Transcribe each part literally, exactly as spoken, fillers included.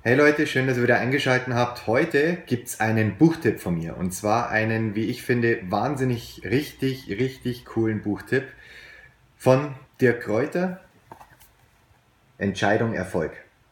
Hey Leute, schön, dass ihr wieder eingeschaltet habt. Heute gibt es einen Buchtipp von mir. Und zwar einen, wie ich finde, wahnsinnig richtig, richtig coolen Buchtipp von Dirk Kräuter. Entscheidung Erfolg.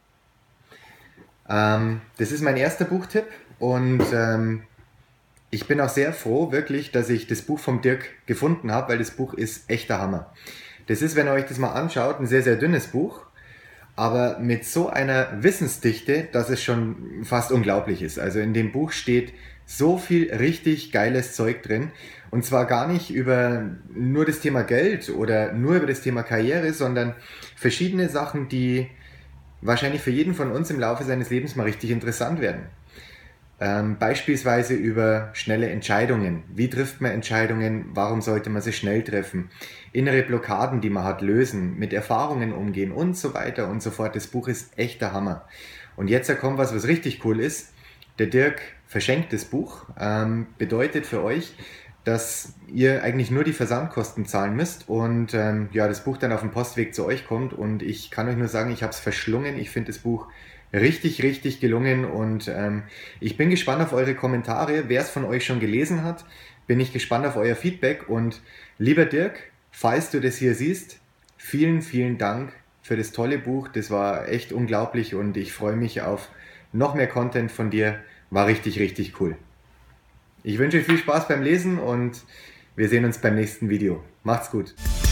Ähm, das ist mein erster Buchtipp und ähm, ich bin auch sehr froh, wirklich, dass ich das Buch vom Dirk gefunden habe, weil das Buch ist echter Hammer. Das ist, wenn ihr euch das mal anschaut, ein sehr, sehr dünnes Buch, aber mit so einer Wissensdichte, dass es schon fast unglaublich ist. Also in dem Buch steht so viel richtig geiles Zeug drin. Und zwar gar nicht über nur das Thema Geld oder nur über das Thema Karriere, sondern verschiedene Sachen, die wahrscheinlich für jeden von uns im Laufe seines Lebens mal richtig interessant werden. Ähm, beispielsweise über schnelle Entscheidungen. Wie trifft man Entscheidungen? Warum sollte man sie schnell treffen? Innere Blockaden, die man hat, lösen, mit Erfahrungen umgehen und so weiter und so fort. Das Buch ist echt der Hammer. Und jetzt kommt was, was richtig cool ist. Der Dirk verschenkt das Buch. Ähm, bedeutet für euch, dass ihr eigentlich nur die Versandkosten zahlen müsst und ähm, ja, das Buch dann auf dem Postweg zu euch kommt. Und ich kann euch nur sagen, ich habe es verschlungen. Ich finde das Buch richtig, richtig gelungen und ähm, ich bin gespannt auf eure Kommentare. Wer es von euch schon gelesen hat, bin ich gespannt auf euer Feedback. Und lieber Dirk, falls du das hier siehst, vielen, vielen Dank für das tolle Buch. Das war echt unglaublich und ich freue mich auf noch mehr Content von dir. War richtig, richtig cool. Ich wünsche euch viel Spaß beim Lesen und wir sehen uns beim nächsten Video. Macht's gut.